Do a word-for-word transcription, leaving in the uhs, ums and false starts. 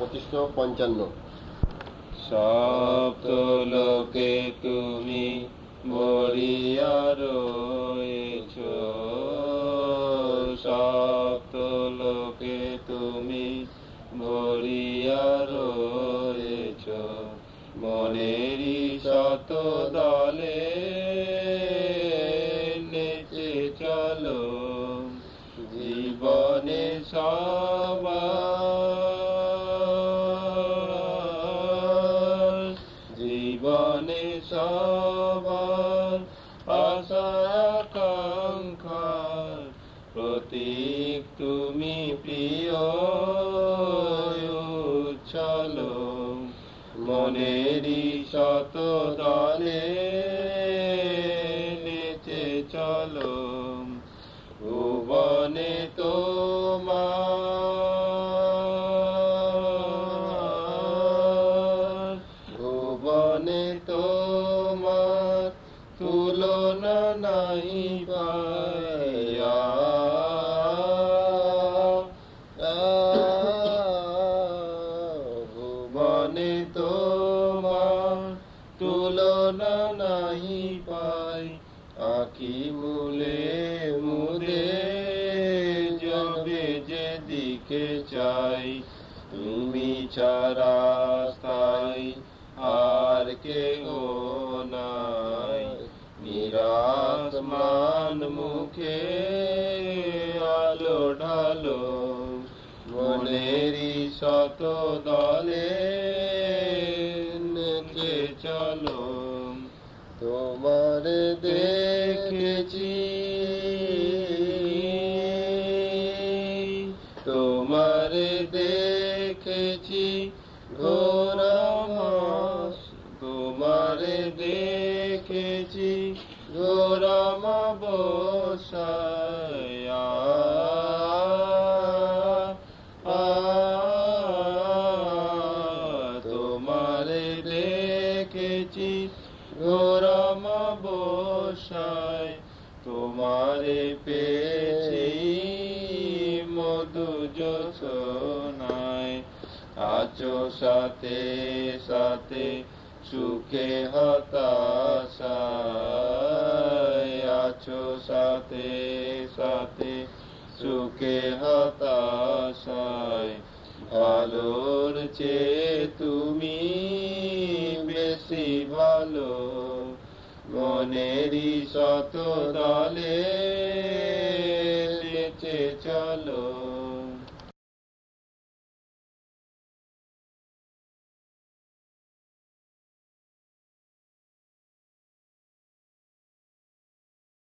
পঁচিশশো পঞ্চান্ন। সপ্ত লোকে তুমি বলিয়া রয়েছ, সপ্ত লোকে তুমি বলিয়া রয়েছ। মনেরই শত দলে নেচে চলো, জীবনে সবার, জীবনে সবার আশা আকাঙ্ক্ষার প্রতীক তুমি প্রিয় চলো। মনেরই শত দলে নেচে চলো, ভুবনে তোমার, ভুবনে তোমার তুলনা নাই পাইয়া। ভুবনে তোমার তুলনা নাই পাই, আঁখি মূলে মুদে যাবে যেদিকে চাই। তুমি ছাড়া স্থায়ী আর কেহ নাই, নিরাসমান মুখে আলো ঢালো। মনেরই শত দলে নেচে চলো, তোমার দেখেছি, তোমার দেখেছি ঘোর মাস, তোমার দেখেছি ঘোর অমাবস্যায়। তোমার দেখেছি ঘোর অমাবস্যায়, তোমারে পেয়েছি মধু জোছনায়। আছো সাথে সাথে সুখে হতাশায়, আছো সাথে সাথে সুখে হতাশায়। ভালোর চেয়ে তুমি বেশি ভালো, মনেরই শত দলে নেচে চলো।